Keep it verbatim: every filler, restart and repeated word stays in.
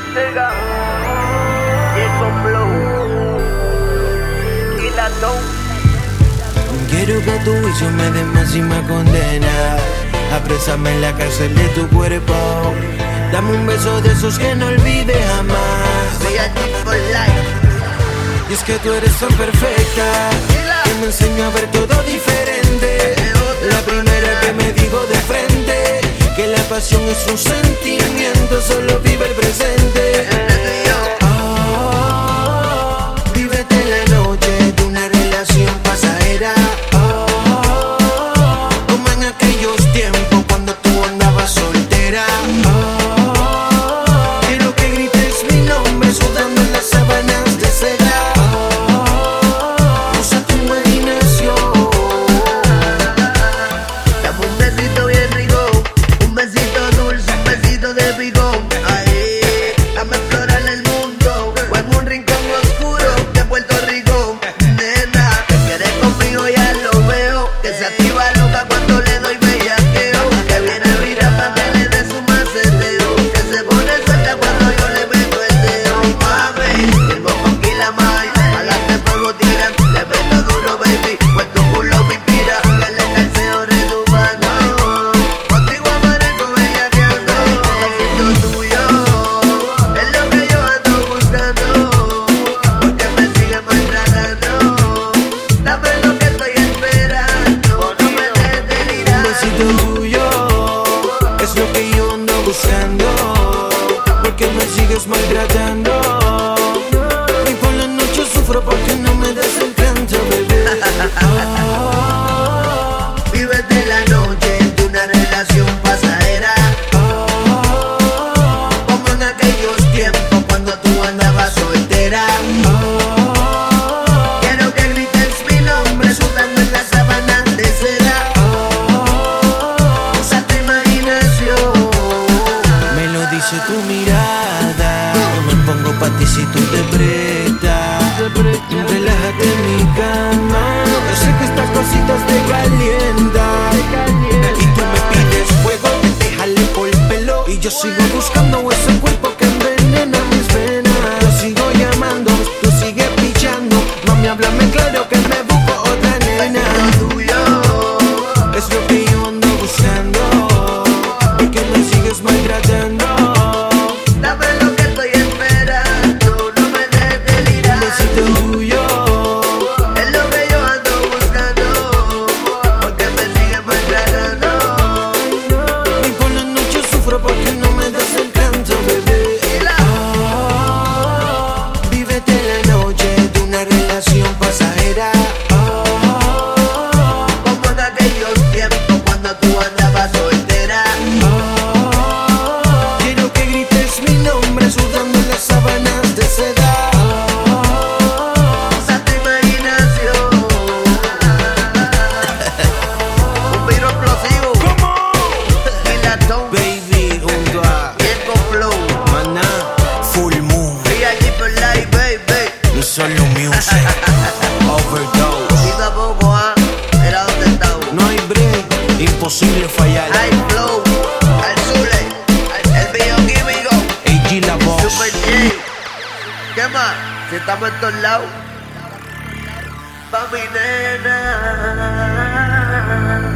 Ortega, Jacob Blow y la Don. Quiero que tu juicio me dé máxima condena. Aprésame en la cárcel de tu cuerpo. Dame un beso de esos que no olvide jamás. V I P for life. Y es que tú eres tan perfecta que me enseñó a ver todo diferente. La primera que me dijo de frente que la pasión es un sentimiento, solo vive el presente. Oh, vívete la noche de una relación pasajera. Oh, como en aquellos tiempos cuando tú andabas soltera. Oh, quiero que grites mi nombre sudando en las sábanas de seda. Oh, usa tu imaginación. Dame un besito bien rico, un besito dulce, un besito de picón. Ay, dame explorar el mundo o en un rincón oscuro de Puerto Rico. Nena, que quieres conmigo ya lo veo, que se activa loca cuando le doy bellaqueo, que viene a mirar pa' que le dé su maceteo, que se pone suelta cuando yo le meto el dedo. Mami, el bocón y la maíz, adelante polvo tiran, le meto duro baby, pues tu culo me inspira, que le calceo de tu mano, contigo amanezco bellaqueando, besito tuyo, es lo que yo ando buscando, porque me sigue maltratando, dame lo que estoy esperando, no me dejes Un delirar. besito tuyo es lo que yo ando buscando, porque me sigues maltratando. Y por la noche sufro porque no me des el canto, bebé. Oh, Vívete la noche de una relación pasajera, oh, como en aquellos tiempos cuando tú andabas soltera. oh, Quiero que grites mi nombre sudando en las sábanas de seda. oh. Usa tu imaginación. Me lo dice tu mirada. Yo me pongo pa' ti si tú te prestas. Relájate en mi cama. Yo sé que estas cositas te calientan. Y tú me pides fuego, te jale por el pelo. Y yo sigo buscando ese cuerpo que envenena mis venas. Yo sigo llamando, tú sigues pichando. Mami, háblame claro que me busco otra nena. Besito tuyo, Es lo que yo ando buscando, porque me sigues maltratando. dame lo que estoy esperando, no me dejes Un delirar. besito tuyo Es lo que yo ando buscando, porque me sigue maltratando. y por la noche sufro porque no me das el canto, bebé. Oh, vívete la noche de una relación pasajera. Oh, Como en aquellos tiempos cuando tú andabas soltera. oh, quiero que grites mi nombre sudando en las sábanas de seda. Oh, Usa tu imaginación. Un viro explosivo. Y la Don, baby, junto a Jacob Blow. Maná, Full Moon, V I P for life, baby. no solo music, overdose. Y tampoco, ah, mira dónde estamos. No hay break, imposible fallar. High Flow, al Zule, el bioquímico, A G la voz. Super J. ¿Qué más? Si estamos en todos lados. Pa' mi nena.